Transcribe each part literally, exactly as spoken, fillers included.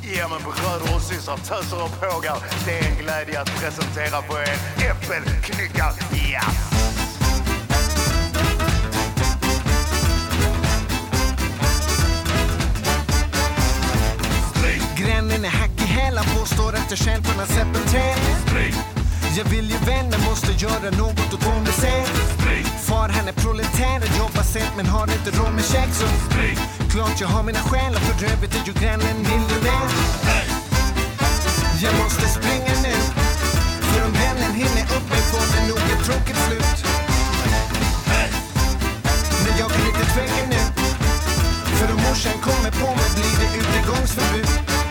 Ja men bröder och systrar, töser och pågar, det är en glädje att presentera för er äppelknyckar, ja! Grannen är hack i hälan, påstår att jag själv på något sätt. Jag vill ju vänner, måste göra något åt vad sig. Far han är proletär och jobbar sent men har inte råd med käk så klart jag har mina själar, för övrigt är ju grannen miljonär. Jag måste springa nu, för om vännen hinner upp mig får det nog ett tråkigt slut. Men jag kan inte tveka nu, för om morsan kommer på mig blir det utegångsförbud.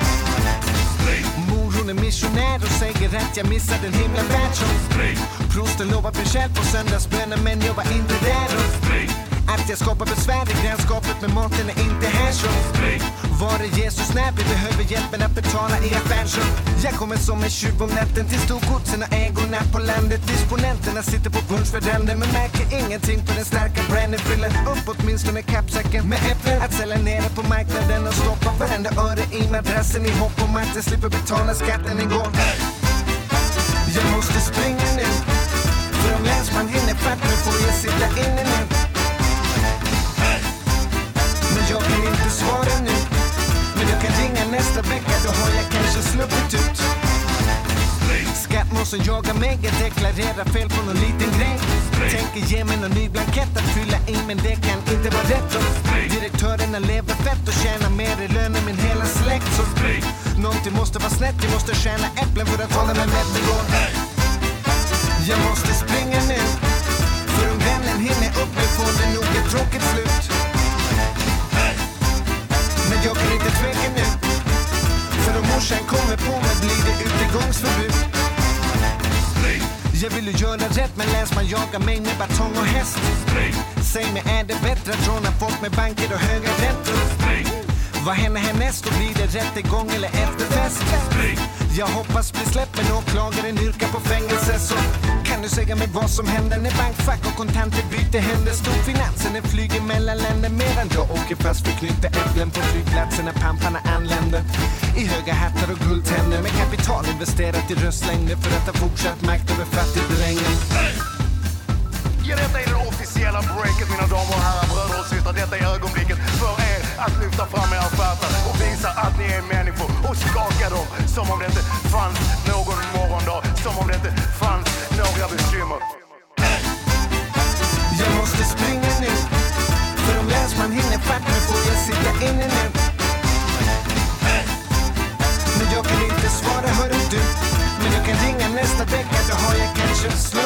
Mor hon är missionär och säger att jag missade en himla värld som prosten lovar besked på söndagsbönen men jag var inte där och att jag skapar besvär i grannskapet med maten är inte här så var det Jesus när vi behöver hjälpen att betala i affären så jag kommer som en tjuv om natten till storgodsen och ägorna på landet. Disponenterna sitter på brunchvärden men märker ingenting på den starka branden. Fyller upp åtminstone kappsäcken med äpplen att sälja ner på marknaden och stoppa varenda öre i madrassen i hopp om att jag slipper betala skatten en gång. Jag måste springa nu, för om länsman hinner fatt mig får jag sitta inne nu. Men jag kan inte svara nu, men jag kan ringa nästa vecka, då har jag kanske sluppit ut. Skattmåsen jagar mig, jag deklarerar fel på någon liten grej. Tänker ge mig någon ny blankett att fylla i, men det kan inte vara rätt. Direktörerna lever fett och tjänar mer i lön än min hela släkt. Så någonting måste vara snett, jag måste tjäna äpplen för att hålla mig mätt igår. Jag måste springa nu, för om vännen hinner upp mig får det nog ett tråkigt slut. Men jag kan inte tveka nu, för om morsan kommer på mig blir det utegångsförbud. Jag vill ju göra rätt men länsman jagar mig med batong och häst. Säg mig, är det bättre att råna folk med banker och höga räntor? Vad händer härnäst? Då blir det rättegång eller efterfest? Jag hoppas bli släppt men åklagaren yrkar på fängelse. Så kan du säga mig vad som händer när bankfack och kontanter byter händer? Storfinansen flyger mellan länder medan jag åker fast för knyta äpplen på flygplatsen när pamparna anländer. I höga hattar och guldtänder med kapital investerat i röstlängder för att ha fortsatt makt över fattigdrängen. Ja, detta är det officiella breaket, mina damer och herrar, bröder och systrar. Detta är ögonblicket för er att lyfta fram era fötter och visa att ni är människor och skaka dem som om det inte fanns någon morgondag, som om det inte fanns några bekymmer. Jag måste springa nu, för om länsman hinner fatt mig får jag sitta inne nu. Men jag kan inte svara, hör du? Men jag kan ringa nästa vecka, då har jag kanske slut.